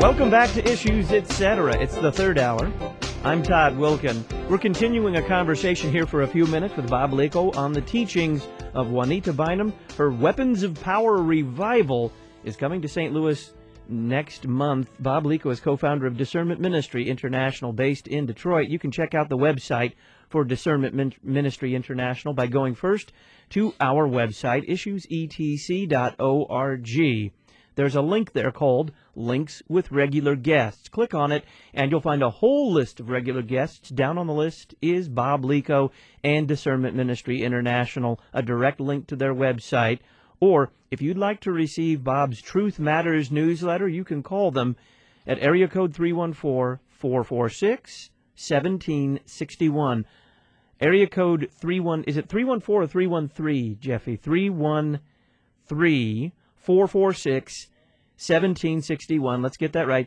Welcome back to Issues, Etc. It's the third hour. I'm Todd Wilkin. We're continuing a conversation here for a few minutes with Bob Liko on the teachings of Juanita Bynum. Her Weapons of Power revival is coming to St. Louis next month. Bob Liko is co-founder of Discernment Ministry International based in Detroit. You can check out the website for Discernment Ministry International by going first to our website, issuesetc.org. There's a link there called Links with Regular Guests. Click on it, and you'll find a whole list of regular guests. Down on the list is Bob Liko and Discernment Ministry International, a direct link to their website. Or, if you'd like to receive Bob's Truth Matters newsletter, you can call them at area code 314-446-1761. Area code 314 or 313, Jeffy? 313-446-1761. Let's get that right.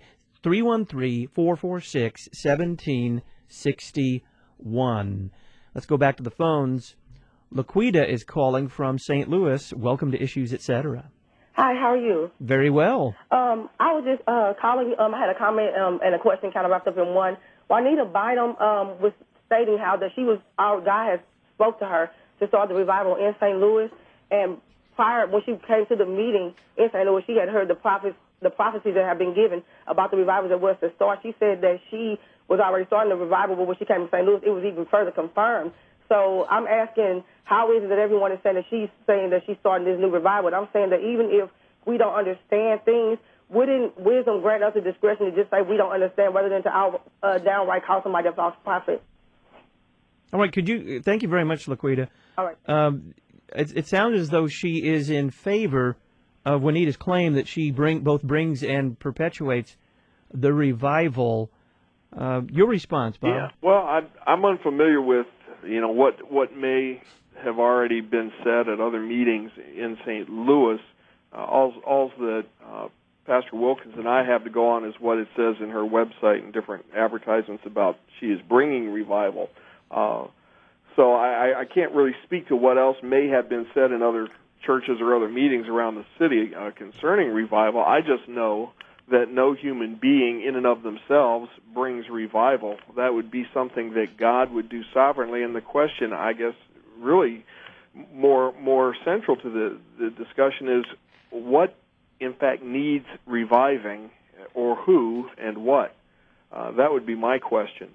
313-446-1761. Let's go back to the phones. Laquita is calling from St. Louis. Welcome to Issues, Etc. Hi, how are you? Very well. I was just calling. I had a comment and a question kind of wrapped up in one. Juanita Bynum was stating how that our God has spoke to her to start the revival in St. Louis, and prior, when she came to the meeting in St. Louis, she had heard the prophecies that have been given about the revival that was to start. She said that she was already starting the revival, but when she came to St. Louis, it was even further confirmed. So I'm asking, how is it that everyone is saying that she's starting this new revival? And I'm saying that even if we don't understand things, wouldn't wisdom grant us the discretion to just say we don't understand rather than to downright call somebody a false prophet? All right, thank you very much, Laquita. All right. It sounds as though she is in favor of Juanita's claim that she both brings and perpetuates the revival. Your response, Bob? Yeah. Well, I'm unfamiliar with what may have already been said at other meetings in St. Louis. All that Pastor Wilkins and I have to go on is what it says in her website and different advertisements about she is bringing revival. So I can't really speak to what else may have been said in other churches or other meetings around the city concerning revival. I just know that no human being in and of themselves brings revival. That would be something that God would do sovereignly. And the question, I guess, really more central to the discussion is what, in fact, needs reviving, or who and what? That would be my question.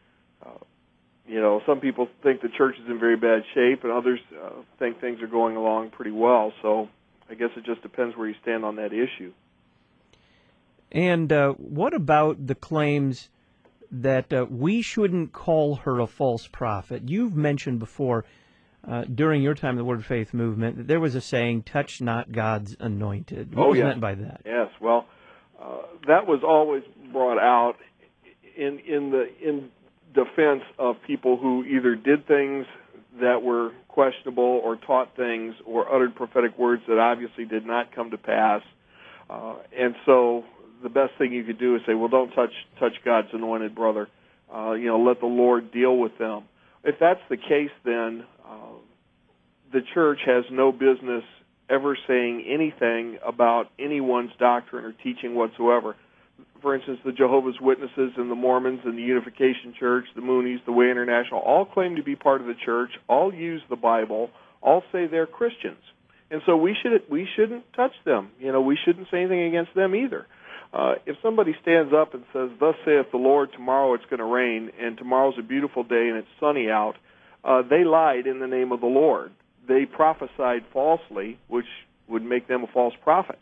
Some people think the church is in very bad shape, and others think things are going along pretty well. So I guess it just depends where you stand on that issue. And what about the claims that we shouldn't call her a false prophet? You've mentioned before, during your time in the Word of Faith movement, that there was a saying, touch not God's anointed. What was meant by that? Yes, well, that was always brought out in defense of people who either did things that were questionable or taught things or uttered prophetic words that obviously did not come to pass. And so the best thing you could do is say, well, don't touch God's anointed brother. Let the Lord deal with them. If that's the case, then the church has no business ever saying anything about anyone's doctrine or teaching whatsoever. For instance, the Jehovah's Witnesses and the Mormons and the Unification Church, the Moonies, the Way International, all claim to be part of the church, all use the Bible, all say they're Christians. And so we shouldn't touch them. We shouldn't say anything against them either. If somebody stands up and says, thus saith the Lord, tomorrow it's going to rain, and tomorrow's a beautiful day and it's sunny out, they lied in the name of the Lord. They prophesied falsely, which would make them a false prophet.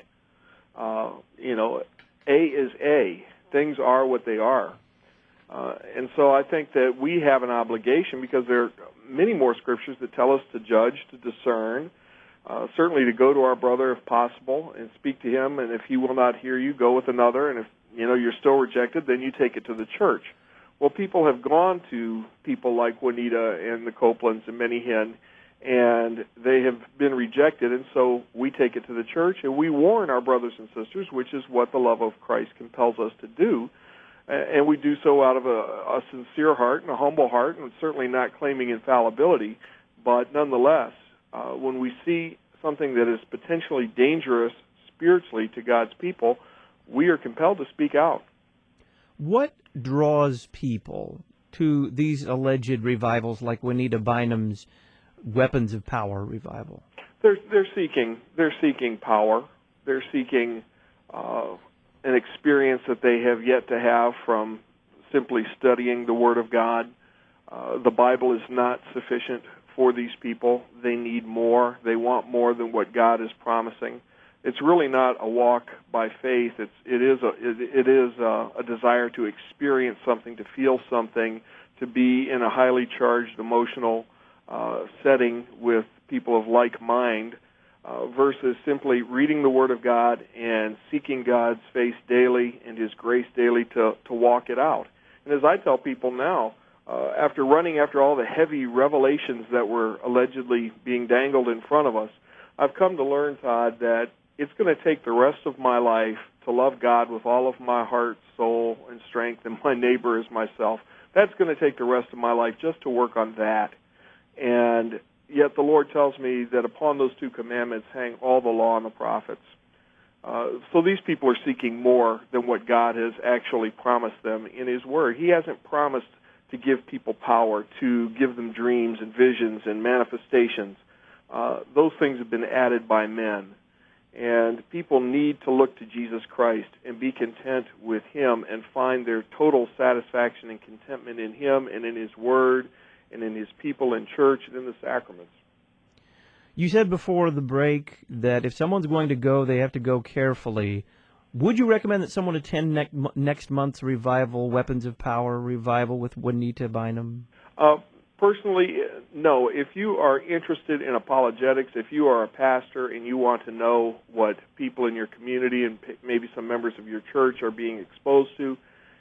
A is A. Things are what they are. And so I think that we have an obligation, because there are many more scriptures that tell us to judge, to discern, certainly to go to our brother if possible and speak to him, and if he will not hear you, go with another, and if you're still rejected, then you take it to the church. Well, people have gone to people like Juanita and the Copelands and Benny Hinn, and they have been rejected, and so we take it to the church, and we warn our brothers and sisters, which is what the love of Christ compels us to do, and we do so out of a sincere heart and a humble heart, and certainly not claiming infallibility, but nonetheless, when we see something that is potentially dangerous spiritually to God's people, we are compelled to speak out. What draws people to these alleged revivals like Juanita Bynum's Weapons of Power revival? They're seeking power. They're seeking an experience that they have yet to have from simply studying the Word of God. The Bible is not sufficient for these people. They need more. They want more than what God is promising. It's really not a walk by faith. It is a desire to experience something, to feel something, to be in a highly charged emotional setting with people of like mind, versus simply reading the Word of God and seeking God's face daily and His grace daily to walk it out. And as I tell people now, after running after all the heavy revelations that were allegedly being dangled in front of us, I've come to learn, Todd, that it's going to take the rest of my life to love God with all of my heart, soul, and strength, and my neighbor as myself. That's going to take the rest of my life just to work on that. And yet the Lord tells me that upon those two commandments hang all the law and the prophets. So these people are seeking more than what God has actually promised them in His Word. He hasn't promised to give people power, to give them dreams and visions and manifestations. Those things have been added by men. And people need to look to Jesus Christ and be content with Him and find their total satisfaction and contentment in Him and in His Word and in His people in church and in the sacraments. You said before the break that if someone's going to go, they have to go carefully. Would you recommend that someone attend next month's revival, Weapons of Power revival with Juanita Bynum? Personally, no. If you are interested in apologetics, if you are a pastor and you want to know what people in your community and maybe some members of your church are being exposed to,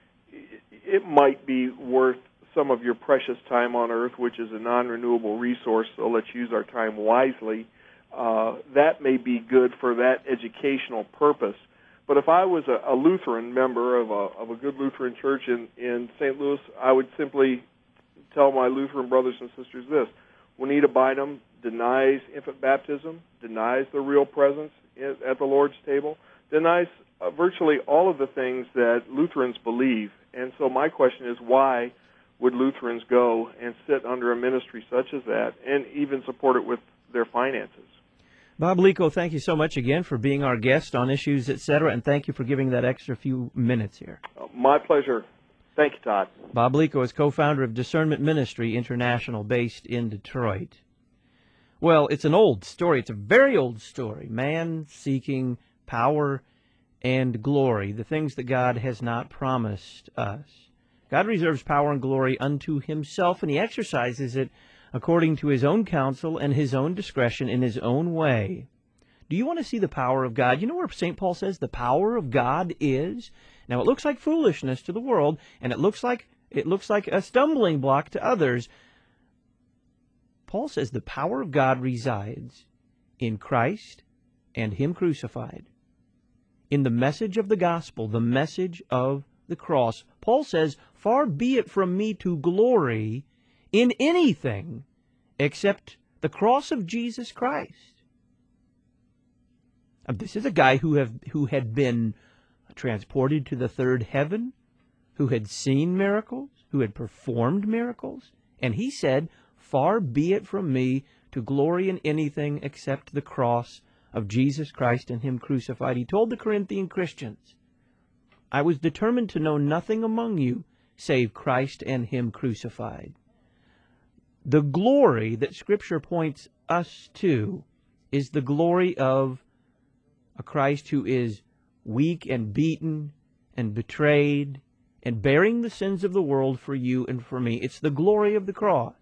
it might be worth some of your precious time on earth, which is a non-renewable resource, so let's use our time wisely. That may be good for that educational purpose. But if I was a Lutheran member of a good Lutheran church in St. Louis, I would simply tell my Lutheran brothers and sisters this: Juanita Bynum denies infant baptism, denies the real presence at the Lord's table, denies virtually all of the things that Lutherans believe. And so my question is, why would Lutherans go and sit under a ministry such as that and even support it with their finances? Bob Lico, thank you so much again for being our guest on Issues, Etc., and thank you for giving that extra few minutes here. My pleasure. Thank you, Todd. Bob Lico is co-founder of Discernment Ministry International, based in Detroit. Well, it's an old story. It's a very old story. Man seeking power and glory, the things that God has not promised us. God reserves power and glory unto Himself, and He exercises it according to His own counsel and His own discretion in His own way. Do you want to see the power of God? You know where St. Paul says the power of God is? Now, it looks like foolishness to the world, and it looks like a stumbling block to others. Paul says the power of God resides in Christ and Him crucified, in the message of the gospel, the message of the cross. Paul says, "Far be it from me to glory in anything except the cross of Jesus Christ." This is a guy who had been transported to the third heaven, who had seen miracles, who had performed miracles, and he said, "Far be it from me to glory in anything except the cross of Jesus Christ and Him crucified." He told the Corinthian Christians, "I was determined to know nothing among you save Christ and Him crucified." The glory that Scripture points us to is the glory of a Christ who is weak and beaten and betrayed and bearing the sins of the world for you and for me. It's the glory of the cross.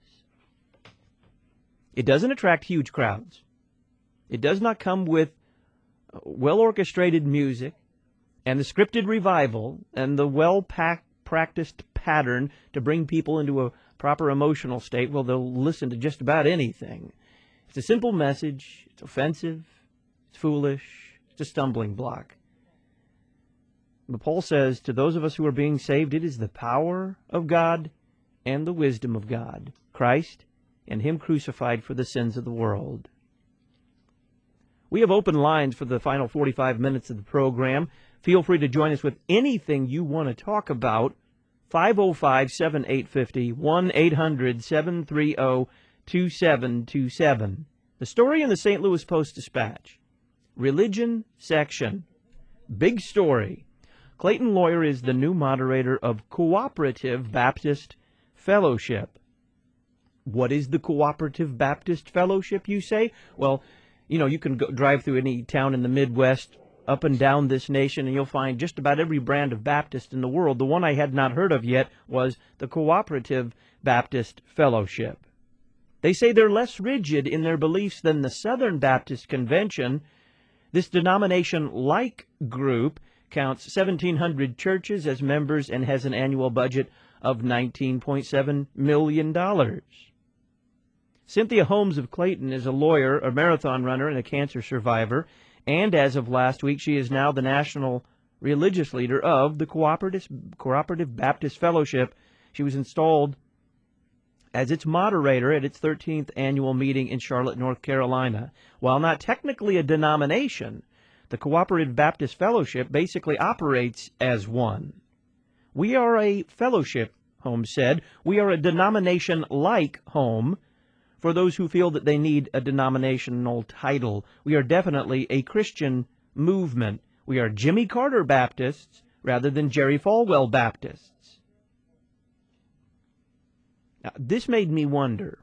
It doesn't attract huge crowds. It does not come with well-orchestrated music and the scripted revival and the well-practiced pattern to bring people into a proper emotional state. Well, they'll listen to just about anything. It's a simple message. It's offensive. It's foolish. It's a stumbling block. But Paul says, to those of us who are being saved, it is the power of God and the wisdom of God, Christ and Him crucified for the sins of the world. We have open lines for the final 45 minutes of the program. Feel free to join us with anything you want to talk about. 505-7850, 1-800-730-2727. The story in the St. Louis Post-Dispatch. Religion section. Big story. Clayton Lawyer is the new moderator of Cooperative Baptist Fellowship. What is the Cooperative Baptist Fellowship, you say? Well, you know, you can drive through any town in the Midwest, up and down this nation, and you'll find just about every brand of Baptist in the world. The one I had not heard of yet was the Cooperative Baptist Fellowship. They say they're less rigid in their beliefs than the Southern Baptist Convention. This denomination-like group counts 1,700 churches as members and has an annual budget of $19.7 million. Cynthia Holmes of Clayton is a lawyer, a marathon runner, and a cancer survivor. And as of last week, she is now the national religious leader of the Cooperative Baptist Fellowship. She was installed as its moderator at its 13th annual meeting in Charlotte, North Carolina. While not technically a denomination, the Cooperative Baptist Fellowship basically operates as one. We are a fellowship, Holmes said. We are a denomination-like home. For those who feel that they need a denominational title, we are definitely a Christian movement. We are Jimmy Carter Baptists rather than Jerry Falwell Baptists. Now, this made me wonder.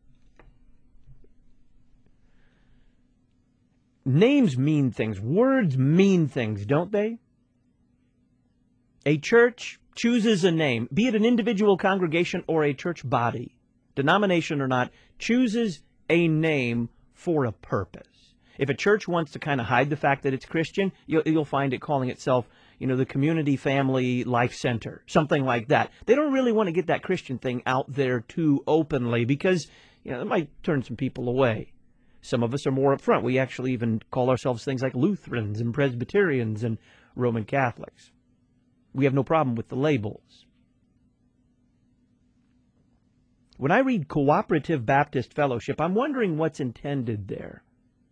Names mean things. Words mean things, don't they? A church chooses a name, be it an individual congregation or a church body, denomination or not, chooses a name for a purpose. If a church wants to kind of hide the fact that it's Christian, you'll find it calling itself, the Community Family Life Center, something like that. They don't really want to get that Christian thing out there too openly because, it might turn some people away. Some of us are more upfront. We actually even call ourselves things like Lutherans and Presbyterians and Roman Catholics. We have no problem with the labels. When I read Cooperative Baptist Fellowship, I'm wondering what's intended there.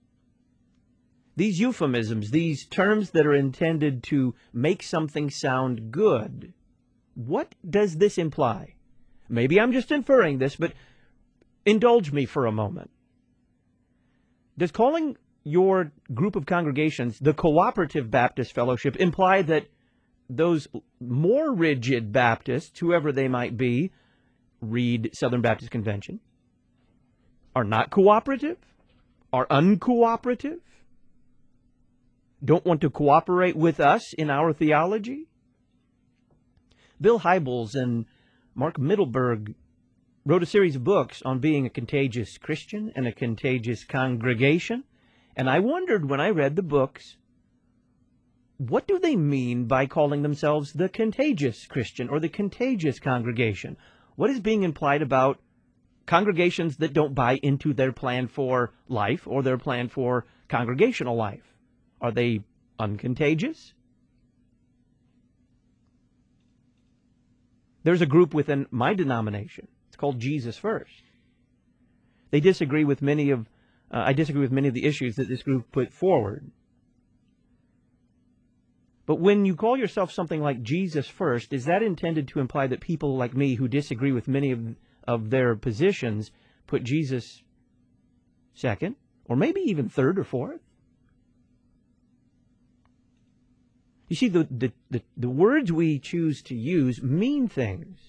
These euphemisms, these terms that are intended to make something sound good, what does this imply? Maybe I'm just inferring this, but indulge me for a moment. Does calling your group of congregations the Cooperative Baptist Fellowship imply that those more rigid Baptists, whoever they might be, read Southern Baptist Convention, are not cooperative, are uncooperative, don't want to cooperate with us in our theology? Bill Hybels and Mark Mittelberg wrote a series of books on being a contagious Christian and a contagious congregation, and I wondered when I read the books, what do they mean by calling themselves the contagious Christian or the contagious congregation? What is being implied about congregations that don't buy into their plan for life or their plan for congregational life? Are they uncontagious? There's a group within my denomination. It's called Jesus First. They disagree with many of I disagree with many of the issues that this group put forward. But when you call yourself something like Jesus First, is that intended to imply that people like me who disagree with many of their positions put Jesus second, or maybe even third or fourth? You see, the words we choose to use mean things,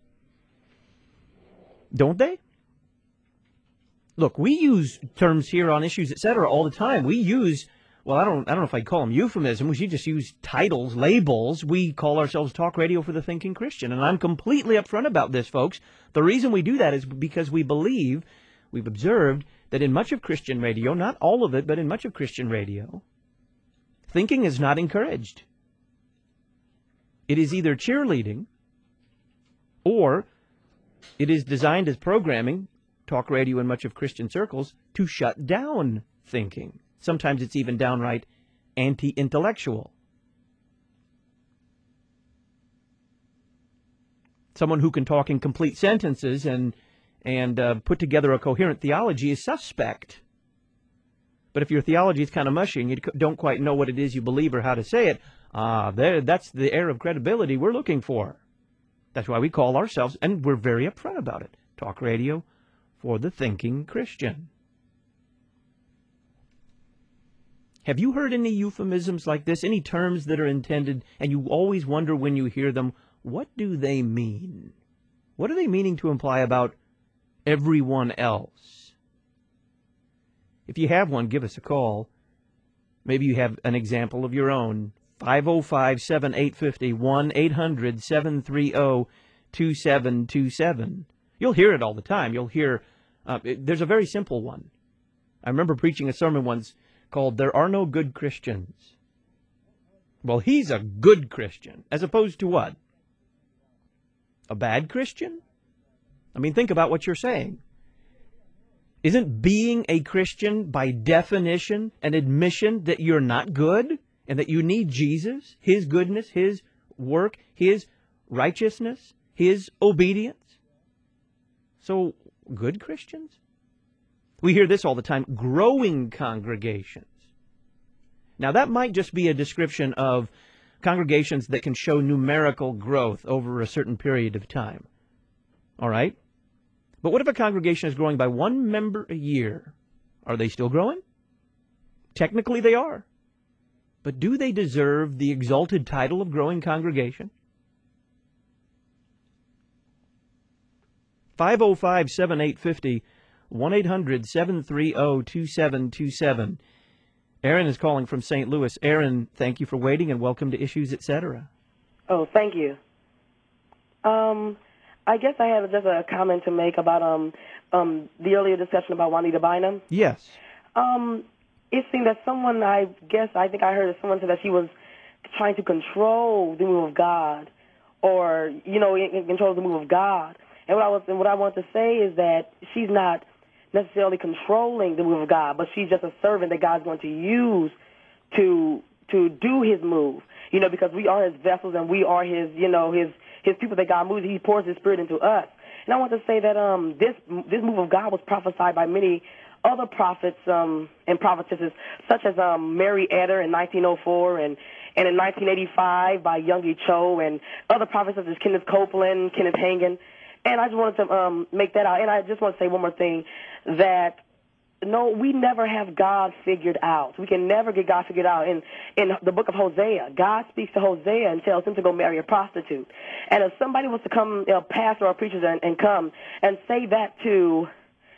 don't they? Look, we use terms here on Issues, etc. all the time. We use, well, I don't know if I'd call them euphemisms. We just use titles, labels. We call ourselves Talk Radio for the Thinking Christian. And I'm completely upfront about this, folks. The reason we do that is because we believe, we've observed, that in much of Christian radio, not all of it, but in much of Christian radio, thinking is not encouraged. It is either cheerleading or it is designed as programming, talk radio in much of Christian circles, to shut down thinking. Sometimes it's even downright anti-intellectual. Someone who can talk in complete sentences and put together a coherent theology is suspect. But if your theology is kind of mushy and you don't quite know what it is you believe or how to say it, That's the air of credibility we're looking for. That's why we call ourselves, and we're very upfront about it, talk radio for the thinking Christian. Have you heard any euphemisms like this, any terms that are intended, and you always wonder when you hear them, what do they mean? What are they meaning to imply about everyone else? If you have one, give us a call. Maybe you have an example of your own. 505-7850, 1-800-730-2727. You'll hear it all the time. You'll hear, there's a very simple one. I remember preaching a sermon once called There Are No Good Christians. Well, he's a good Christian, as opposed to what? A bad Christian? I mean, think about what you're saying. Isn't being a Christian, by definition, an admission that you're not good and that you need Jesus, His goodness, His work, His righteousness, His obedience? So, good Christians? We hear this all the time, growing congregations. Now, that might just be a description of congregations that can show numerical growth over a certain period of time. All right? But what if a congregation is growing by one member a year? Are they still growing? Technically, they are. But do they deserve the exalted title of growing congregation? 505-7850, 1-800-730-2727. Aaron is calling from St. Louis. Aaron, thank you for waiting and welcome to Issues, Etc. Oh, thank you. I guess I have just a comment to make about the earlier discussion about Juanita Bynum. Yes. It seemed that someone, I think I heard someone say that she was trying to control the move of God, or, control the move of God. And what I want to say is that she's not necessarily controlling the move of God, but she's just a servant that God's going to use to do His move. Because we are His vessels and we are His people that God moves. He pours His Spirit into us. And I want to say that this move of God was prophesied by many other prophets and prophetesses, such as Mary Eder in 1904 and in 1985 by Youngie Cho and other prophets such as Kenneth Copeland, Kenneth Hagin. And I just wanted to make that out. And I just want to say one more thing, that no, we never have God figured out. We can never get God figured out. In the book of Hosea, God speaks to Hosea and tells him to go marry a prostitute. And if somebody was to come, a pastor or preachers, and come and say that to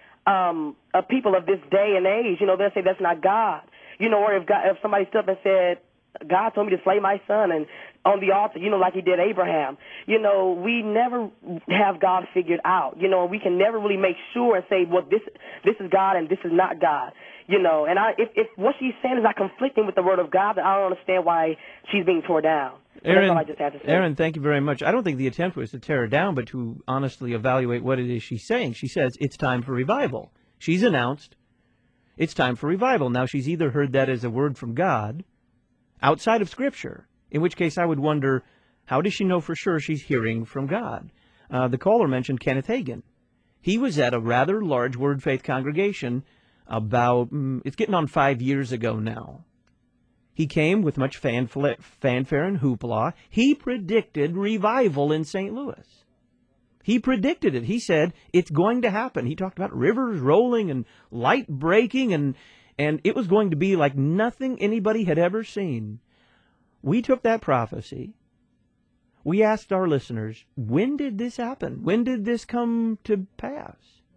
a people of this day and age, they'll say that's not God. Or if somebody stood up and said, God told me to slay my son and on the altar, like He did Abraham. We never have God figured out. We can never really make sure and say, well, this is God and this is not God. And if what she's saying is not conflicting with the Word of God, then I don't understand why she's being torn down. Aaron, that's all I just had to say. Aaron, thank you very much. I don't think the attempt was to tear her down, but to honestly evaluate what it is she's saying. She says it's time for revival. She's announced it's time for revival. Now, she's either heard that as a word from God outside of Scripture, in which case I would wonder, how does she know for sure she's hearing from God? The caller mentioned Kenneth Hagin. He was at a rather large Word Faith congregation about, it's getting on 5 years ago now. He came with much fanfare and hoopla. He predicted revival in St. Louis. He predicted it. He said it's going to happen. He talked about rivers rolling and light breaking, and it was going to be like nothing anybody had ever seen. We took that prophecy. We asked our listeners, when did this happen? When did this come to pass?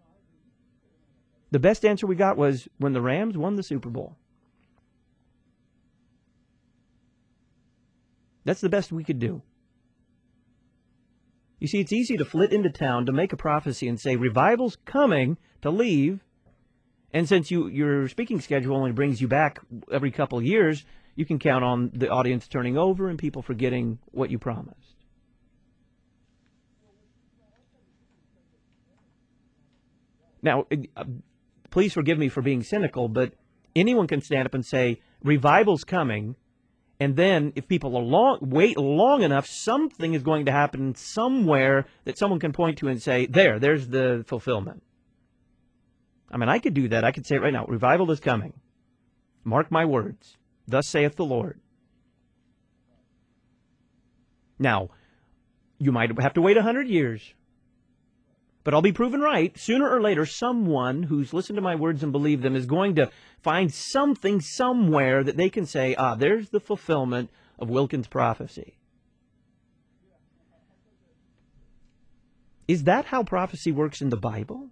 The best answer we got was when the Rams won the Super Bowl. That's the best we could do. You see, it's easy to flit into town to make a prophecy and say, revival's coming, to leave. And since your speaking schedule only brings you back every couple of years, you can count on the audience turning over and people forgetting what you promised. Now, please forgive me for being cynical, but anyone can stand up and say, revival's coming, and then if people wait long enough, something is going to happen somewhere that someone can point to and say, there's the fulfillment. I mean, I could do that. I could say it right now. Revival is coming. Mark my words. Thus saith the Lord. Now, you might have to wait 100 years, but I'll be proven right. Sooner or later, someone who's listened to my words and believed them is going to find something somewhere that they can say, there's the fulfillment of Wilkins' prophecy. Is that how prophecy works in the Bible?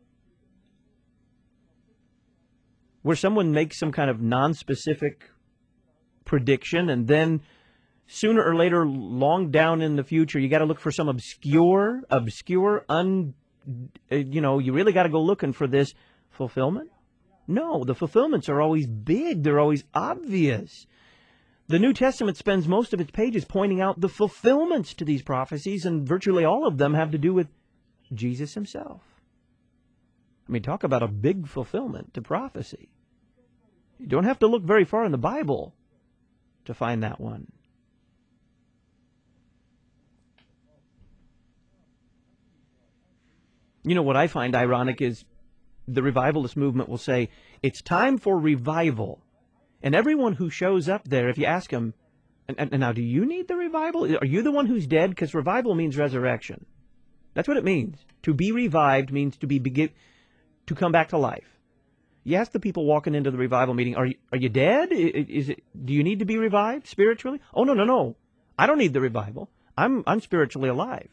Where someone makes some kind of non-specific prediction, and then sooner or later, long down in the future, you got to look for some obscure, you really got to go looking for this fulfillment? No, the fulfillments are always big. They're always obvious. The New Testament spends most of its pages pointing out the fulfillments to these prophecies, and virtually all of them have to do with Jesus himself. I mean, talk about a big fulfillment to prophecy. You don't have to look very far in the Bible to find that one. You know, what I find ironic is the revivalist movement will say, it's time for revival. And everyone who shows up there, if you ask them, and now, do you need the revival? Are you the one who's dead? Because revival means resurrection. That's what it means. To be revived means to come back to life. You ask the people walking into the revival meeting, are you dead? Do you need to be revived spiritually? Oh, no. I don't need the revival. I'm spiritually alive.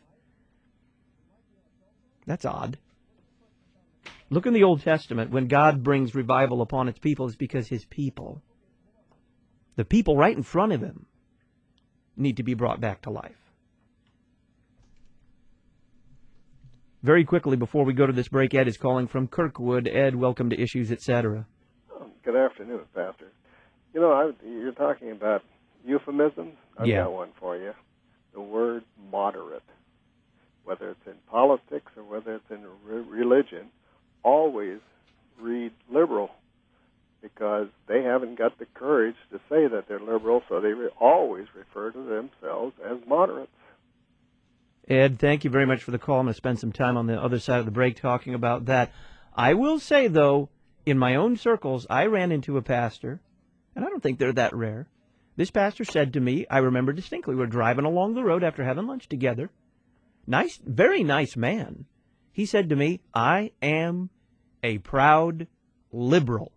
That's odd. Look in the Old Testament. When God brings revival upon its people, it's because his people, the people right in front of him, need to be brought back to life. Very quickly, before we go to this break, Ed is calling from Kirkwood. Ed, welcome to Issues, Etc. Good afternoon, Pastor. You know, you're talking about euphemisms. I've got one for you. The word moderate, whether it's in politics or whether it's in religion, always read liberal, because they haven't got the courage to say that they're liberal, so they always refer to themselves as moderates. Ed, thank you very much for the call. I'm going to spend some time on the other side of the break talking about that. I will say, though, in my own circles, I ran into a pastor, and I don't think they're that rare. This pastor said to me, I remember distinctly, we're driving along the road after having lunch together. Nice, very nice man. He said to me, I am a proud liberal.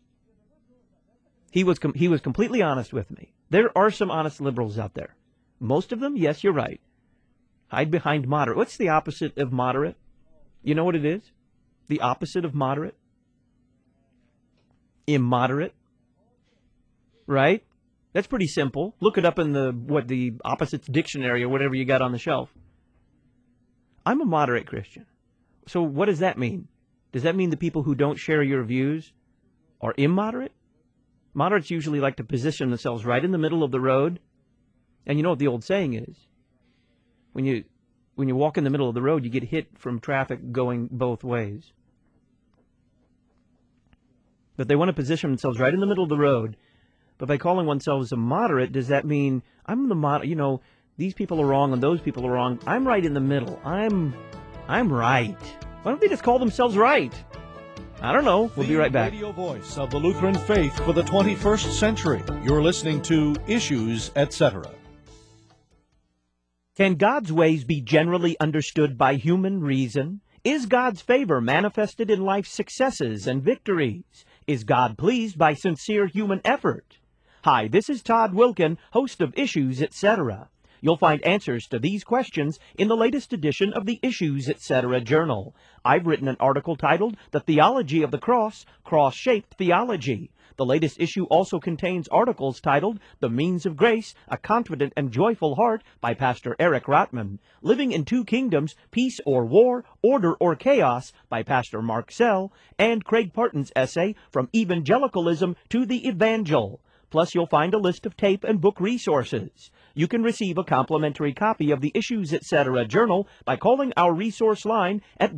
He was completely honest with me. There are some honest liberals out there. Most of them, yes, you're right, hide behind moderate. What's the opposite of moderate? You know what it is? The opposite of moderate? Immoderate. Right? That's pretty simple. Look it up in the opposites dictionary or whatever you got on the shelf. I'm a moderate Christian. So what does that mean? Does that mean the people who don't share your views are immoderate? Moderates usually like to position themselves right in the middle of the road. And you know what the old saying is? When you walk in the middle of the road, you get hit from traffic going both ways. But they want to position themselves right in the middle of the road. But by calling oneself a moderate, does that mean I'm the moderate? You know, these people are wrong and those people are wrong. I'm right in the middle. I'm right. Why don't they just call themselves right? I don't know. We'll be right back. The radio voice of the Lutheran faith for the 21st century. You're listening to Issues, Etc. Can God's ways be generally understood by human reason? Is God's favor manifested in life's successes and victories? Is God pleased by sincere human effort? Hi, this is Todd Wilkin, host of Issues, Etc. You'll find answers to these questions in the latest edition of the Issues, Etc. journal. I've written an article titled The Theology of the Cross, Cross-Shaped Theology. The latest issue also contains articles titled The Means of Grace, A Confident and Joyful Heart by Pastor Eric Rotman, Living in Two Kingdoms, Peace or War, Order or Chaos by Pastor Mark Sell, and Craig Parton's essay From Evangelicalism to the Evangel. Plus, you'll find a list of tape and book resources. You can receive a complimentary copy of the Issues, Etc. journal by calling our resource line at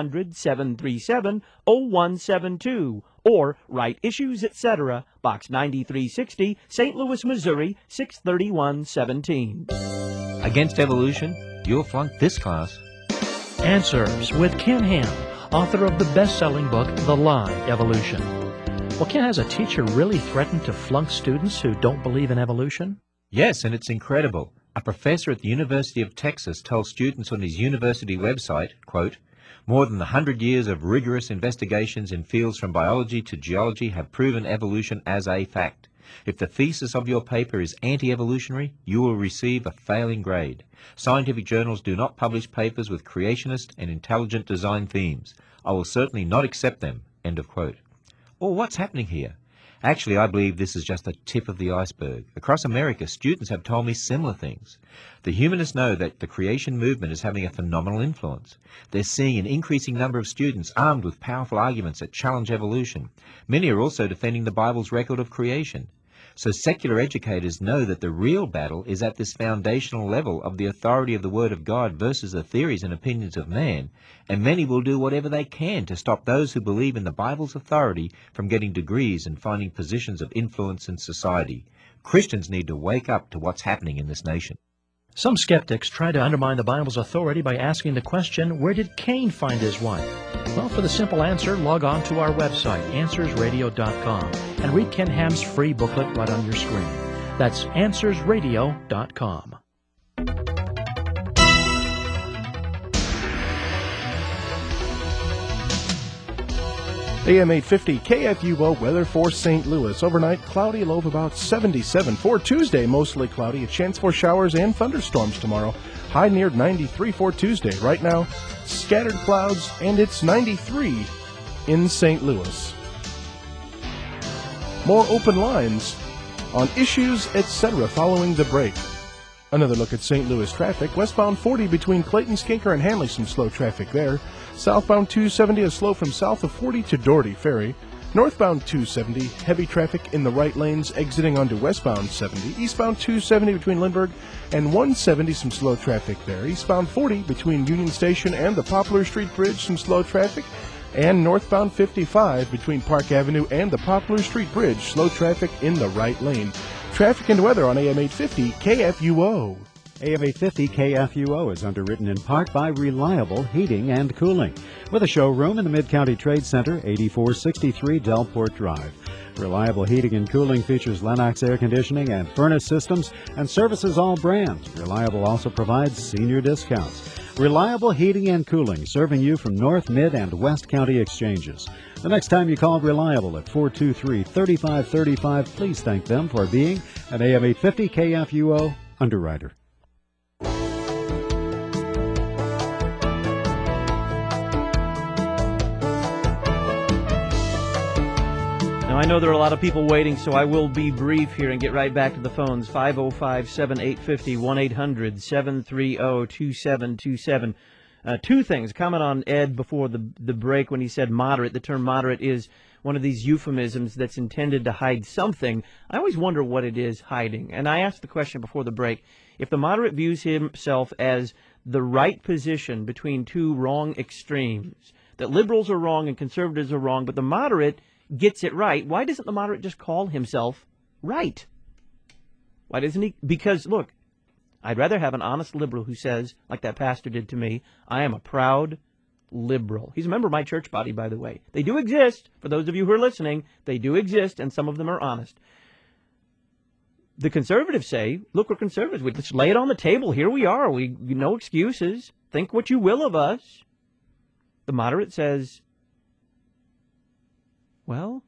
1-800-737-0172 or write Issues, Etc., Box 9360, St. Louis, Missouri, 63117. Against evolution? You'll flunk this class. Answers with Ken Ham, author of the best-selling book, The Lie, Evolution. Well, Ken, has a teacher really threatened to flunk students who don't believe in evolution? Yes, and it's incredible. A professor at the University of Texas tells students on his university website, quote, "More than 100 years of rigorous investigations in fields from biology to geology have proven evolution as a fact. If the thesis of your paper is anti-evolutionary, you will receive a failing grade. Scientific journals do not publish papers with creationist and intelligent design themes. I will certainly not accept them." End of quote. Well, what's happening here? Actually, I believe this is just the tip of the iceberg. Across America, students have told me similar things. The humanists know that the creation movement is having a phenomenal influence. They're seeing an increasing number of students armed with powerful arguments that challenge evolution. Many are also defending the Bible's record of creation. So secular educators know that the real battle is at this foundational level of the authority of the Word of God versus the theories and opinions of man, and many will do whatever they can to stop those who believe in the Bible's authority from getting degrees and finding positions of influence in society. Christians need to wake up to what's happening in this nation. Some skeptics try to undermine the Bible's authority by asking the question, where did Cain find his wife? Well, for the simple answer, log on to our website, AnswersRadio.com, and read Ken Ham's free booklet right on your screen. That's AnswersRadio.com. AM 850 KFUO weather for St. Louis. Overnight, cloudy, low of about 77. For Tuesday, mostly cloudy. A chance for showers and thunderstorms tomorrow. High near 93 for Tuesday. Right now, scattered clouds, and it's 93 in St. Louis. More open lines on issues, etc. following the break. Another look at St. Louis traffic. Westbound 40 between Clayton, Skinker, and Hanley, some slow traffic there. Southbound 270 is slow from south of 40 to Doherty Ferry. Northbound 270, heavy traffic in the right lanes exiting onto westbound 70. Eastbound 270 between Lindbergh and 170, some slow traffic there. Eastbound 40 between Union Station and the Poplar Street Bridge, some slow traffic. And northbound 55 between Park Avenue and the Poplar Street Bridge, slow traffic in the right lane. Traffic and weather on AM 850 KFUO. AM 850 KFUO is underwritten in part by Reliable Heating and Cooling, with a showroom in the Mid-County Trade Center, 8463 Delport Drive. Reliable Heating and Cooling features Lennox air conditioning and furnace systems and services all brands. Reliable also provides senior discounts. Reliable Heating and Cooling, serving you from North, Mid, and West County exchanges. The next time you call Reliable at 423-3535, please thank them for being an AM 850 KFUO underwriter. Now, I know there are a lot of people waiting, so I will be brief here and get right back to the phones. 505-7850, 1-800-730-2727. Two things. Comment on Ed before the break when he said moderate. The term moderate is one of these euphemisms that's intended to hide something. I always wonder what it is hiding. And I asked the question before the break, if the moderate views himself as the right position between two wrong extremes, that liberals are wrong and conservatives are wrong, but the moderate gets it right, why doesn't the moderate just call himself right? Why doesn't he? Because, look, I'd rather have an honest liberal who says, like that pastor did to me, I am a proud liberal. He's a member of my church body, by the way. They do exist. For those of you who are listening, they do exist, and some of them are honest. The conservatives say, look, we're conservatives. Let's lay it on the table. Here we are. No excuses. Think what you will of us. The moderate says, well,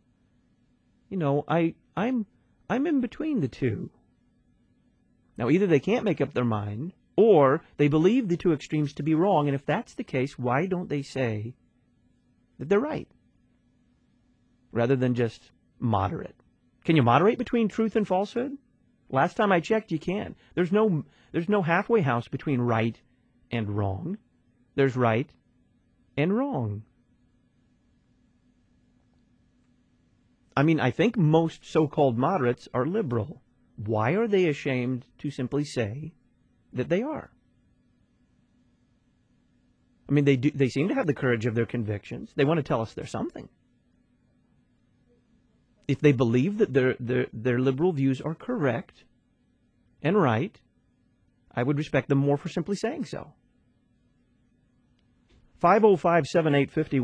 I'm in between the two. Now, either they can't make up their mind, or they believe the two extremes to be wrong, and if that's the case, why don't they say that they're right, rather than just moderate? Can you moderate between truth and falsehood? Last time I checked, you can. There's no halfway house between right and wrong. There's right and wrong. I mean, I think most so-called moderates are liberal. Why are they ashamed to simply say that they are? I mean, they seem to have the courage of their convictions. They want to tell us they're something. If they believe that their liberal views are correct and right, I would respect them more for simply saying so. 505-7850,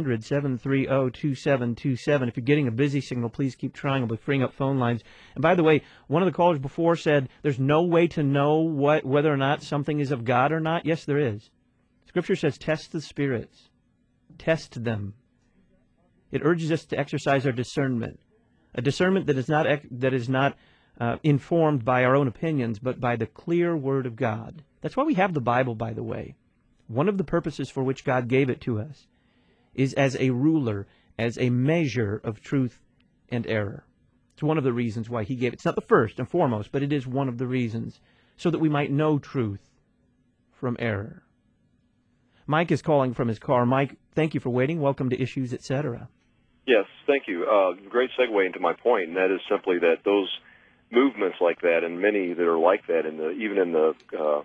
1-800-730-2727. If you're getting a busy signal, please keep trying. We'll be freeing up phone lines. And by the way, one of the callers before said there's no way to know whether or not something is of God or not. Yes, there is. Scripture says test the spirits. Test them. It urges us to exercise our discernment. A discernment that is not informed by our own opinions, but by the clear Word of God. That's why we have the Bible, by the way. One of the purposes for which God gave it to us is as a ruler, as a measure of truth and error. It's one of the reasons why He gave it. It's not the first and foremost, but it is one of the reasons, so that we might know truth from error. Mike is calling from his car. Mike, thank you for waiting. Welcome to Issues, Etc. Yes, thank you. Great segue into my point, and that is simply that those movements like that, and many that are like that, even in the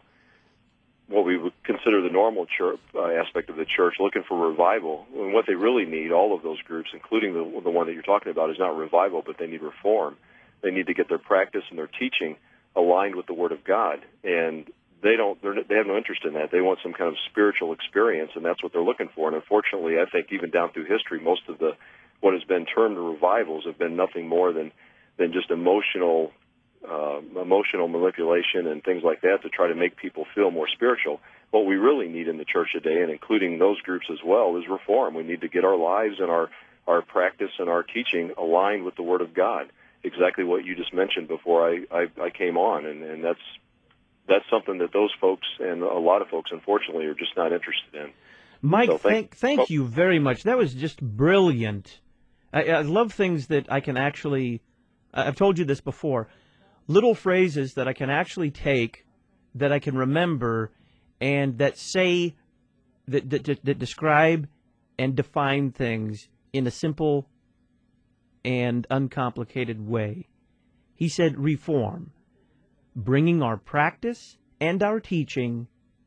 what we would consider the normal church aspect of the church, looking for revival. And what they really need, all of those groups, including the one that you're talking about, is not revival, but they need reform. They need to get their practice and their teaching aligned with the Word of God. And they have no interest in that. They want some kind of spiritual experience, and that's what they're looking for. And unfortunately, I think even down through history, most of what has been termed revivals have been nothing more than just emotional manipulation and things like that to try to make people feel more spiritual. What we really need in the church today, and including those groups as well, is reform. We need to get our lives and our practice and our teaching aligned with the Word of God. Exactly what you just mentioned before I came on, and that's something that those folks and a lot of folks, unfortunately, are just not interested in. Mike, so thank you very much. That was just brilliant. I love things that I can actually, I've told you this before, little phrases that I can actually take, that I can remember, and that say, that describe and define things in a simple and uncomplicated way. He said reform, bringing our practice and our teaching,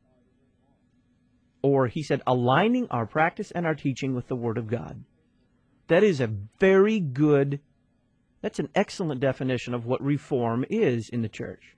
or he said aligning our practice and our teaching with the Word of God. That is a very good, that's an excellent definition of what reform is in the church.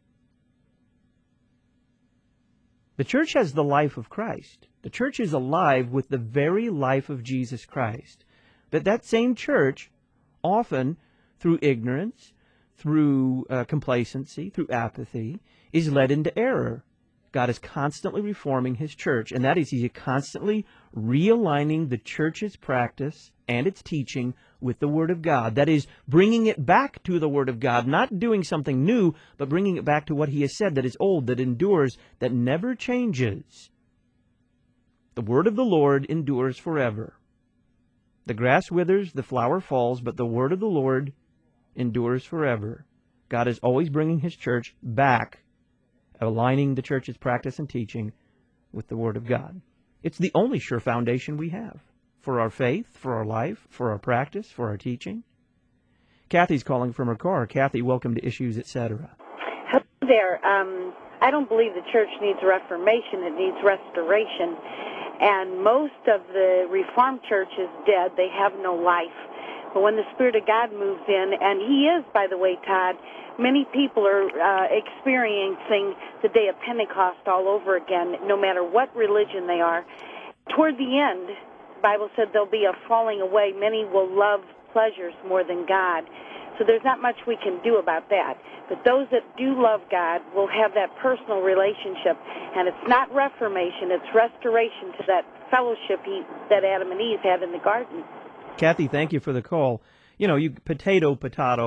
The church has the life of Christ. The church is alive with the very life of Jesus Christ. But that same church, often through ignorance, through complacency, through apathy, is led into error. God is constantly reforming His church, and that is He's constantly realigning the church's practice and its teaching with the Word of God. That is, bringing it back to the Word of God, not doing something new, but bringing it back to what He has said, that is old, that endures, that never changes. The Word of the Lord endures forever. The grass withers, the flower falls, but the Word of the Lord endures forever. God is always bringing His church back, aligning the church's practice and teaching with the Word of God. It's the only sure foundation we have for our faith, for our life, for our practice, for our teaching. Kathy's calling from her car. Kathy, welcome to Issues, Etc. Hello there. I don't believe the church needs reformation. It needs restoration. And most of the Reformed church is dead. They have no life. But when the Spirit of God moves in, and He is, by the way, Todd, many people are experiencing the day of Pentecost all over again, no matter what religion they are. Toward the end, the Bible said there'll be a falling away. Many will love pleasures more than God. So there's not much we can do about that. But those that do love God will have that personal relationship. And it's not reformation, it's restoration to that fellowship that Adam and Eve had in the garden. Kathy, thank you for the call. You know, potato.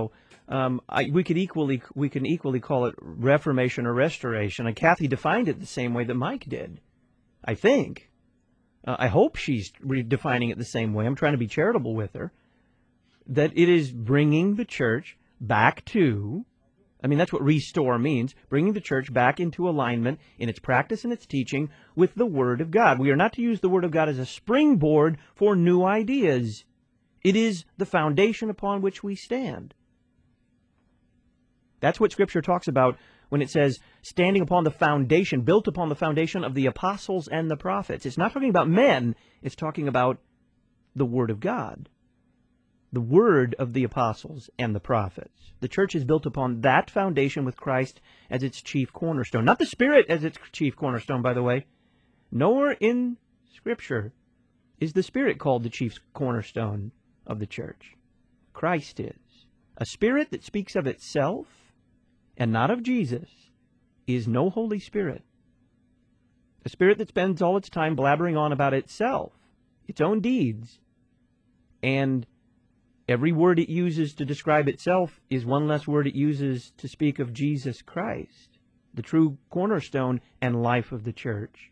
We can equally call it reformation or restoration. And Kathy defined it the same way that Mike did, I think. I hope she's defining it the same way. I'm trying to be charitable with her. That it is bringing the church back to, that's what restore means, bringing the church back into alignment in its practice and its teaching with the Word of God. We are not to use the Word of God as a springboard for new ideas. It is the foundation upon which we stand. That's what Scripture talks about when it says standing upon the foundation, built upon the foundation of the apostles and the prophets. It's not talking about men. It's talking about the Word of God, the Word of the apostles and the prophets. The church is built upon that foundation with Christ as its chief cornerstone. Not the Spirit as its chief cornerstone, by the way. Nowhere in Scripture Is the Spirit called the chief cornerstone of the church? Christ is. A spirit that speaks of itself and not of Jesus is no Holy Spirit. A spirit that spends all its time blabbering on about itself, its own deeds, and every word it uses to describe itself is one less word it uses to speak of Jesus Christ, the true cornerstone and life of the church.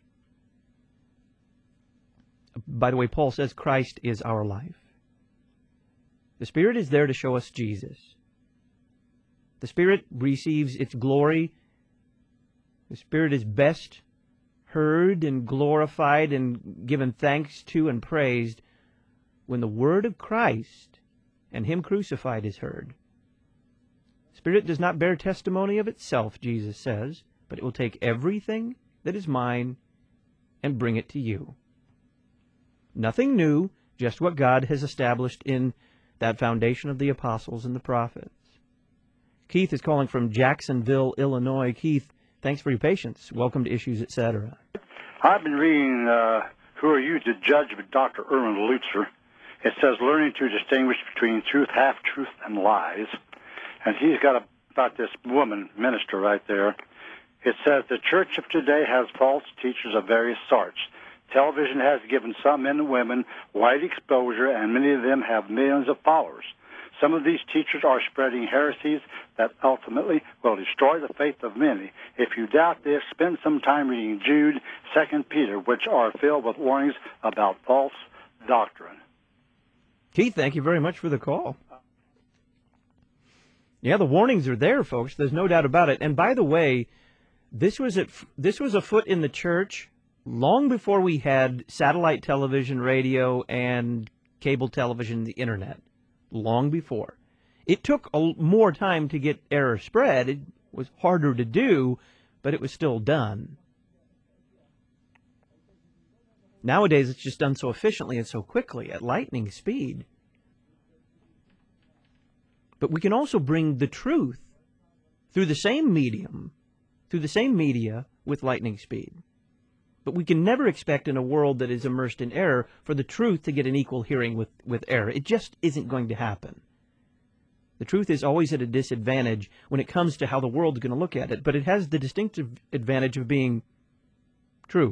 By the way, Paul says Christ is our life. The Spirit is there to show us Jesus. The Spirit receives its glory. The Spirit is best heard and glorified and given thanks to and praised when the word of Christ and Him crucified is heard. Spirit does not bear testimony of itself, Jesus says, but it will take everything that is mine and bring it to you. Nothing new, just what God has established in that foundation of the apostles and the prophets. Keith is calling from Jacksonville, Illinois. Keith, thanks for your patience. Welcome to Issues, Etc. I've been reading Who Are You to Judge by Dr. Erwin Lutzer. It says learning to distinguish between truth, half-truth, and lies. And he's got about this woman minister right there. It says the church of today has false teachers of various sorts. Television has given some men and women wide exposure, and many of them have millions of followers. Some of these teachers are spreading heresies that ultimately will destroy the faith of many. If you doubt this, spend some time reading Jude, 2 Peter, which are filled with warnings about false doctrine. Keith, thank you very much for the call. Yeah, the warnings are there, folks. There's no doubt about it. And by the way, this was afoot in the church long before we had satellite television, radio, and cable television, the internet. Long before. It took more time to get error spread. It was harder to do, but it was still done. Nowadays, it's just done so efficiently and so quickly, at lightning speed. But we can also bring the truth through the same medium, through the same media, with lightning speed. But we can never expect in a world that is immersed in error for the truth to get an equal hearing with error. It just isn't going to happen. The truth is always at a disadvantage when it comes to how the world is going to look at it, but it has the distinctive advantage of being true.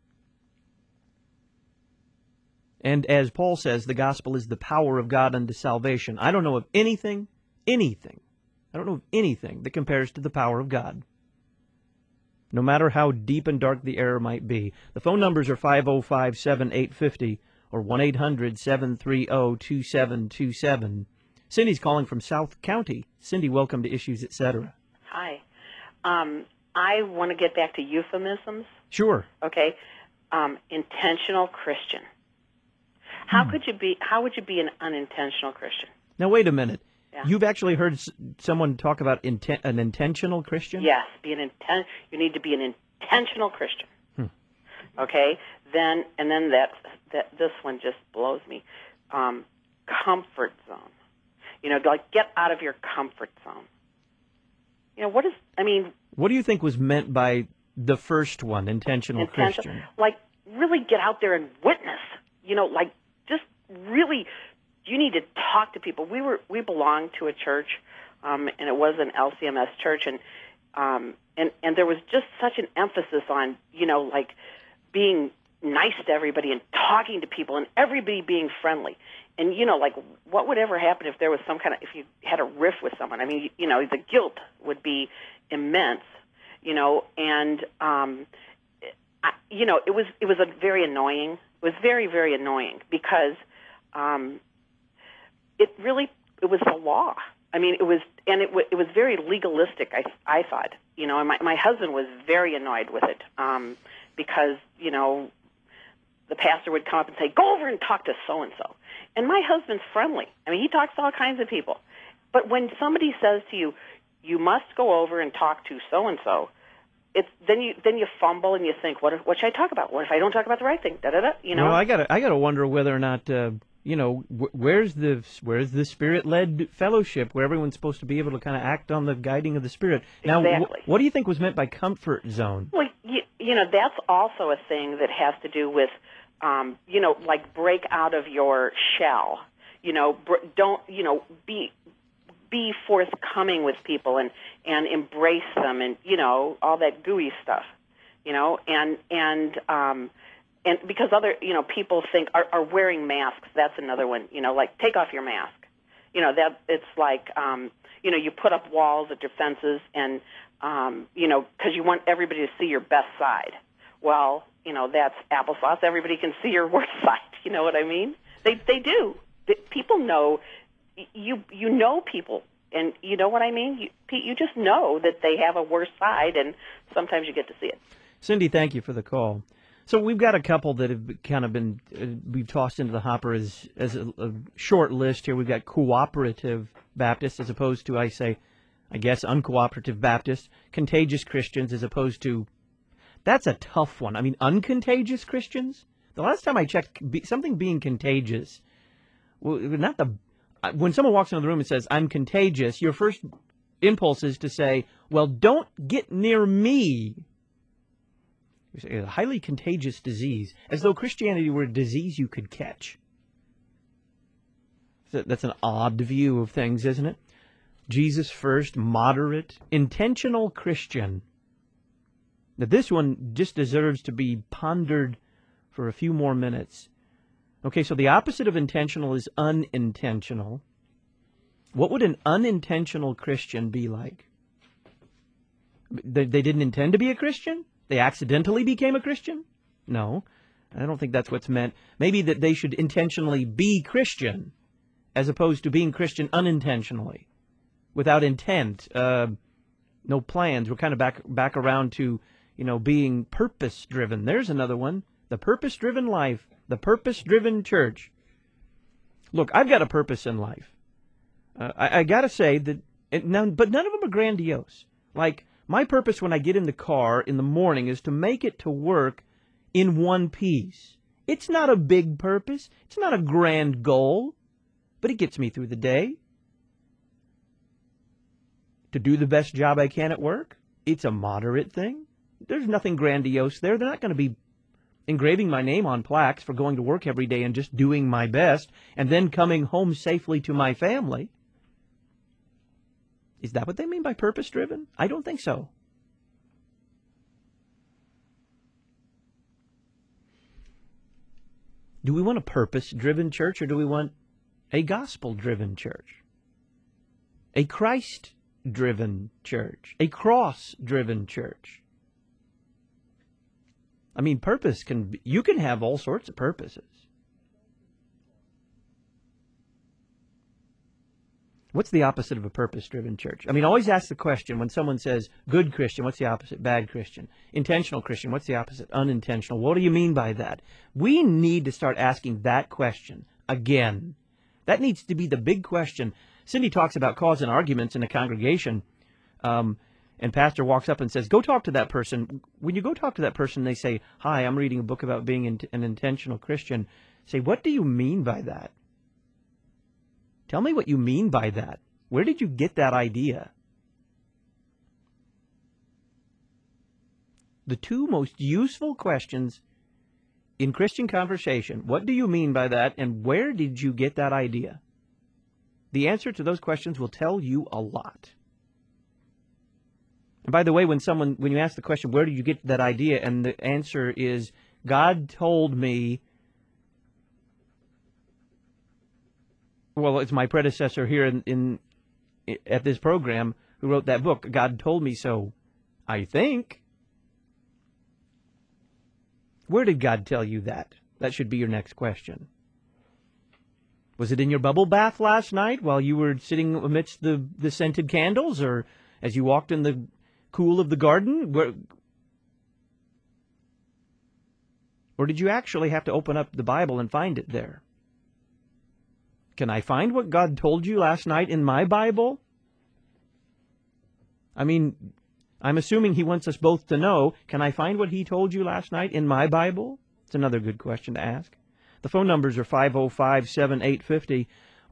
And as Paul says, the gospel is the power of God unto salvation. I don't know of anything that compares to the power of God, no matter how deep and dark the error might be. The phone numbers are 505-7850 or 1-800-730-2727. Cindy's calling from South County. Cindy, welcome to Issues, Etc. Hi. I want to get back to euphemisms. Sure. Okay. Intentional Christian. How would you be an unintentional Christian? Now, wait a minute. Yeah. You've actually heard someone talk about an intentional Christian? Yes. You need to be an intentional Christian. Okay. Then this one just blows me. Comfort zone. Like get out of your comfort zone. What do you think was meant by the first one, intentional Christian? Like really get out there and witness. Like just really, you need to talk to people. We belonged to a church, and it was an LCMS church, and there was just such an emphasis on, like being nice to everybody and talking to people and everybody being friendly. And, like what would ever happen if there was if you had a riff with someone? I mean, the guilt would be immense, and, it was a very annoying. It was very, very annoying because it was the law. I mean, it was very legalistic. I thought, and my husband was very annoyed with it because the pastor would come up and say, "Go over and talk to so and so," and my husband's friendly. I mean, he talks to all kinds of people, but when somebody says to you, "You must go over and talk to so and so," then you fumble and you think, what should I talk about? What if I don't talk about the right thing? Well, I gotta wonder whether or not where's the Spirit-led fellowship where everyone's supposed to be able to kind of act on the guiding of the Spirit. Now, exactly. What do you think was meant by comfort zone? Well, that's also a thing that has to do with like break out of your shell. Don't, be forthcoming with people and embrace them and, all that gooey stuff, and because other, people think are wearing masks. That's another one, like take off your mask. That it's like, you put up walls at your fences and, because you want everybody to see your best side. Well, that's applesauce. Everybody can see your worst side. You know what I mean? They do. People know, you know people, and you know what I mean? You just know that they have a worse side, and sometimes you get to see it. Cindy, thank you for the call. So we've got a couple that have kind of been, we've tossed into the hopper as a short list here. We've got cooperative Baptists as opposed to, I guess, uncooperative Baptists, contagious Christians as opposed to, that's a tough one. I mean, uncontagious Christians? The last time I checked, something being contagious, when someone walks into the room and says, I'm contagious, your first impulse is to say, well, don't get near me. A highly contagious disease, as though Christianity were a disease you could catch. That's an odd view of things, isn't it? Jesus first, moderate, intentional Christian. Now, this one just deserves to be pondered for a few more minutes. Okay, so the opposite of intentional is unintentional. What would an unintentional Christian be like? They didn't intend to be a Christian? They accidentally became a Christian? No, I don't think that's what's meant. Maybe that they should intentionally be Christian as opposed to being Christian unintentionally, without intent, no plans. We're kind of back around to, being purpose-driven. There's another one. The purpose-driven life, the purpose-driven church. Look, I've got a purpose in life. I got to say that, but none of them are grandiose. Like, my purpose when I get in the car in the morning is to make it to work in one piece. It's not a big purpose. It's not a grand goal, but it gets me through the day. To do the best job I can at work, it's a moderate thing. There's nothing grandiose there. They're not going to be engraving my name on plaques for going to work every day and just doing my best and then coming home safely to my family. Is that what they mean by purpose-driven? I don't think so. Do we want a purpose-driven church, or do we want a gospel-driven church? A Christ-driven church? A cross-driven church? I mean, you can have all sorts of purposes. What's the opposite of a purpose-driven church? I mean, always ask the question when someone says, good Christian, what's the opposite? Bad Christian. Intentional Christian, what's the opposite? Unintentional. What do you mean by that? We need to start asking that question again. That needs to be the big question. Cindy talks about causing arguments in a congregation, and pastor walks up and says, go talk to that person. When you go talk to that person, they say, hi, I'm reading a book about being an intentional Christian. Say, what do you mean by that? Tell me what you mean by that. Where did you get that idea? The two most useful questions in Christian conversation, what do you mean by that, and where did you get that idea? The answer to those questions will tell you a lot. And by the way, when you ask the question, where did you get that idea, and the answer is, God told me. Well, it's my predecessor here at this program who wrote that book, God Told Me So, I think. Where did God tell you that? That should be your next question. Was it in your bubble bath last night while you were sitting amidst the scented candles, or as you walked in the cool of the garden? Or did you actually have to open up the Bible and find it there? Can I find what God told you last night in my Bible? I mean, I'm assuming he wants us both to know, can I find what he told you last night in my Bible? It's another good question to ask. The phone numbers are 505-7850,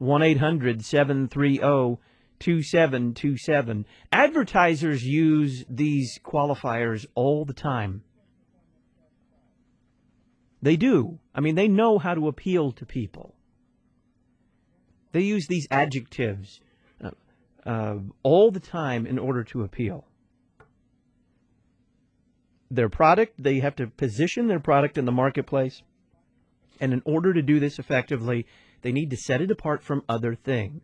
1-800-730-2727. Advertisers use these qualifiers all the time. They do. I mean, they know how to appeal to people. They use these adjectives all the time in order to appeal. Their product, they have to position their product in the marketplace. And in order to do this effectively, they need to set it apart from other things.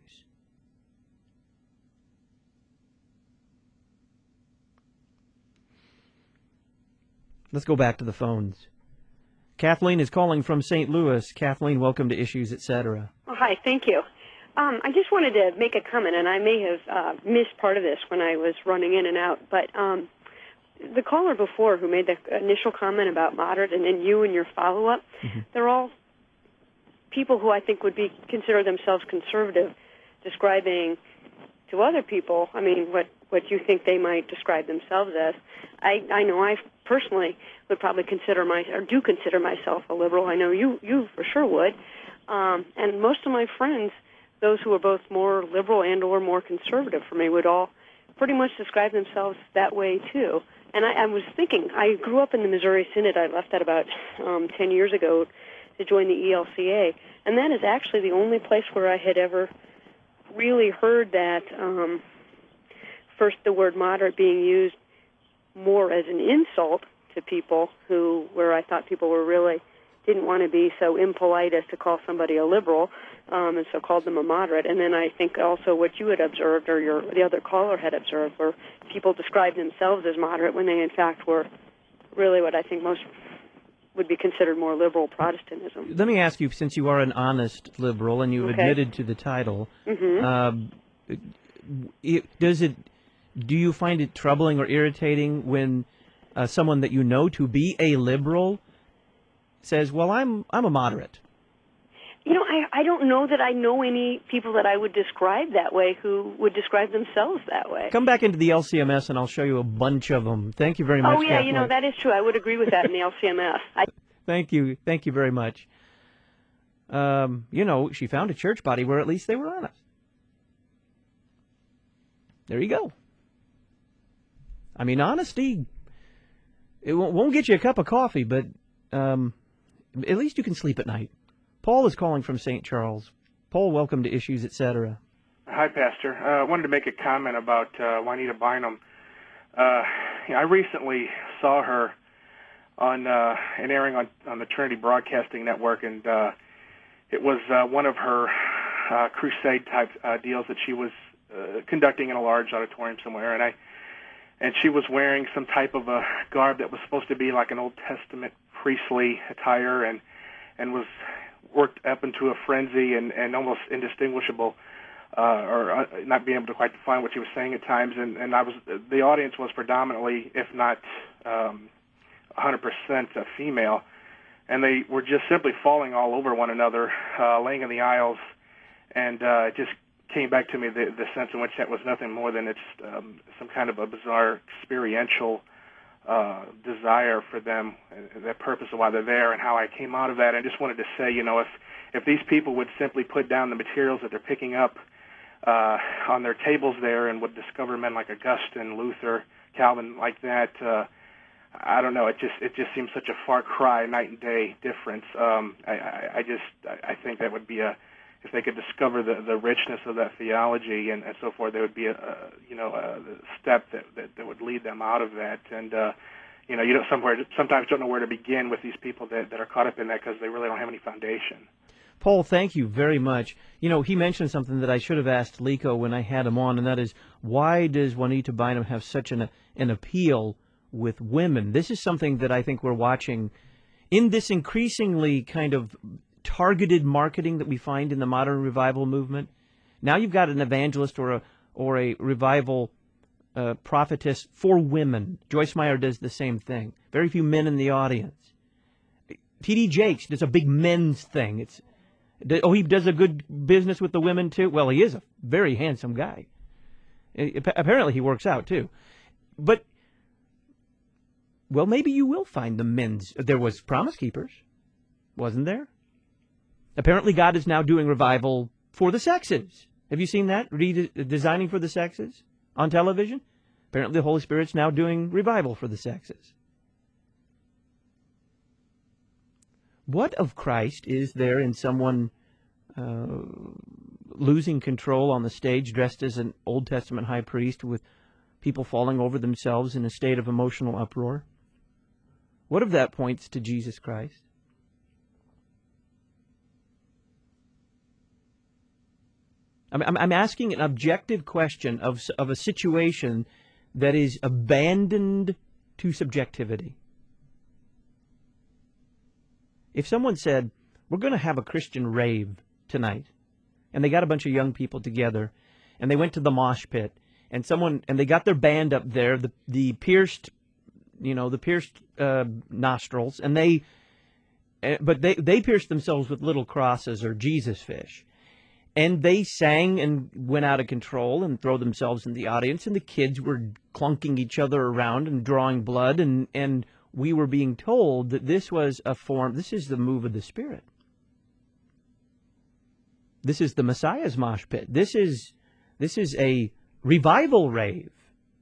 Let's go back to the phones. Kathleen is calling from St. Louis. Kathleen, welcome to Issues, Etc. Oh, hi, thank you. I just wanted to make a comment, and I may have missed part of this when I was running in and out, but the caller before who made the initial comment about moderate, and then you and your follow-up, they're all people who I think would consider themselves conservative, describing to other people, I mean, what you think they might describe themselves as. I know I personally would probably consider myself a liberal. I know you for sure would. And most of my friends, those who are both more liberal and or more conservative for me, would all pretty much describe themselves that way too. And I was thinking, I grew up in the Missouri Synod. I left that about 10 years ago to join the ELCA. And that is actually the only place where I had ever really heard that, first, the word moderate being used more as an insult to people where I thought people were really didn't want to be so impolite as to call somebody a liberal, and so called them a moderate. And then I think also what you had observed, or the other caller had observed, where people described themselves as moderate when they in fact were really what I think most would be considered more liberal Protestantism. Let me ask you, since you are an honest liberal and you've admitted to the title, do you find it troubling or irritating when someone that you know to be a liberal says, well, I'm a moderate? You know, I don't know that I know any people that I would describe that way who would describe themselves that way. Come back into the LCMS and I'll show you a bunch of them. Thank you very much, Oh, yeah, Kathleen. you know, that is true. I would agree with that in the LCMS. Thank you. Thank you very much. You know, she found a church body where at least they were honest. There you go. I mean, honesty, it won't get you a cup of coffee, but at least you can sleep at night. Paul is calling from St. Charles. Paul, welcome to Issues, Etc. Hi, Pastor. I wanted to make a comment about Juanita Bynum. I recently saw her on an airing on the Trinity Broadcasting Network, and it was one of her crusade-type deals that she was conducting in a large auditorium somewhere, and she was wearing some type of a garb that was supposed to be like an Old Testament priestly attire, and was worked up into a frenzy and almost indistinguishable, or not being able to quite define what she was saying at times. And the audience was predominantly, if not 100% female, and they were just simply falling all over one another, laying in the aisles, and it just came back to me the sense in which that was nothing more than it's some kind of a bizarre experiential desire for them, the purpose of why they're there, and how I came out of that. I just wanted to say, you know, if these people would simply put down the materials that they're picking up on their tables there, and would discover men like Augustine, Luther, Calvin, like that, I don't know. It just seems such a far cry, night and day difference. I think that would be if they could discover the richness of that theology and so forth, there would be a step that would lead them out of that. And you don't sometimes don't know where to begin with these people that are caught up in that because they really don't have any foundation. Paul, thank you very much. You know, he mentioned something that I should have asked Lico when I had him on, and that is, why does Juanita Bynum have such an appeal with women? This is something that I think we're watching in this increasingly kind of targeted marketing that we find in the modern revival movement. Now you've got an evangelist or a revival prophetess for women. Joyce Meyer does the same thing. Very few men in the audience. T.D. Jakes does a big men's thing. He does a good business with the women too. Well, he is a very handsome guy. Apparently he works out too. But, well, maybe you will find the men's. There was Promise Keepers, wasn't there? Apparently God is now doing revival for the sexes. Have you seen that? Designing for the sexes on television? Apparently the Holy Spirit's now doing revival for the sexes. What of Christ is there in someone losing control on the stage dressed as an Old Testament high priest with people falling over themselves in a state of emotional uproar? What if that points to Jesus Christ? I'm asking an objective question of a situation that is abandoned to subjectivity. If someone said, we're going to have a Christian rave tonight, and they got a bunch of young people together, and they went to the mosh pit, and they got their band up there, the pierced nostrils, and they pierced themselves with little crosses or Jesus fish. And they sang and went out of control and threw themselves in the audience, and the kids were clunking each other around and drawing blood, and we were being told that this was this is the move of the Spirit. This is the Messiah's mosh pit. This is a revival rave.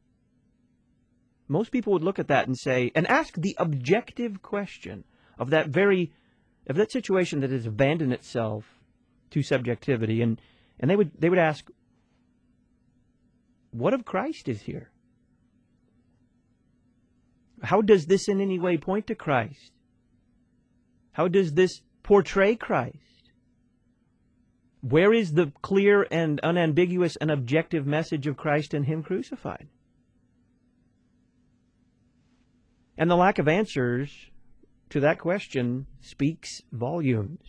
Most people would look at that and say, and ask the objective question of that situation that has abandoned itself to subjectivity, and they would ask, what of Christ is here? How does this in any way point to Christ? How does this portray Christ? Where is the clear and unambiguous and objective message of Christ and Him crucified? And the lack of answers to that question speaks volumes.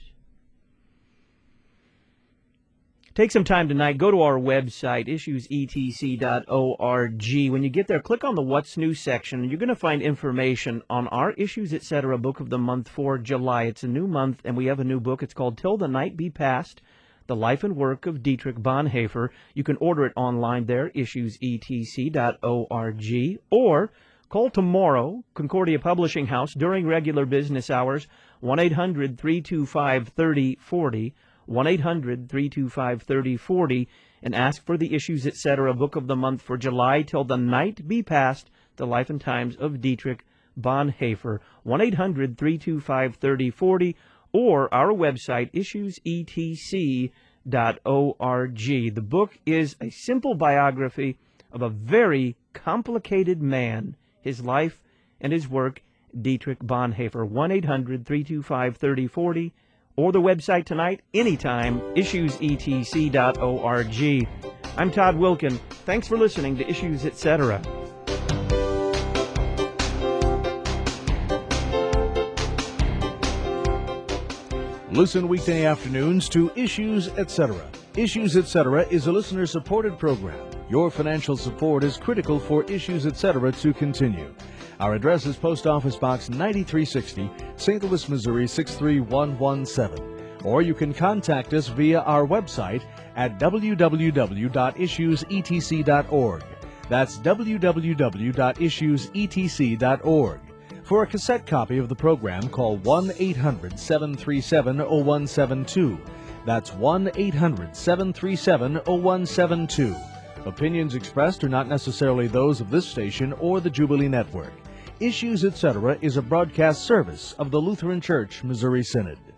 Take some time tonight, go to our website, issuesetc.org. When you get there, click on the What's New section, and you're going to find information on our Issues Etc. Book of the Month for July. It's a new month, and we have a new book. It's called Till the Night Be Past, The Life and Work of Dietrich Bonhoeffer. You can order it online there, issuesetc.org, or call tomorrow, Concordia Publishing House, during regular business hours, 1-800-325-3040, 1-800-325-3040, and ask for the Issues Etc. Book of the Month for July, Till the Night Be Past, The Life and Times of Dietrich Bonhoeffer, 1-800-325-3040, or our website, issuesetc.org. The book is a simple biography of a very complicated man, his life and his work, Dietrich Bonhoeffer. 1-800-325-3040, or the website tonight, anytime, issuesetc.org. I'm Todd Wilkin. Thanks for listening to Issues Etc. Listen weekday afternoons to Issues Etc. Issues Etc. is a listener-supported program. Your financial support is critical for Issues Etc. to continue. Our address is Post Office Box 9360, St. Louis, Missouri 63117. Or you can contact us via our website at www.issuesetc.org. That's www.issuesetc.org. For a cassette copy of the program, call 1-800-737-0172. That's 1-800-737-0172. Opinions expressed are not necessarily those of this station or the Jubilee Network. Issues Etc. is a broadcast service of the Lutheran Church Missouri Synod.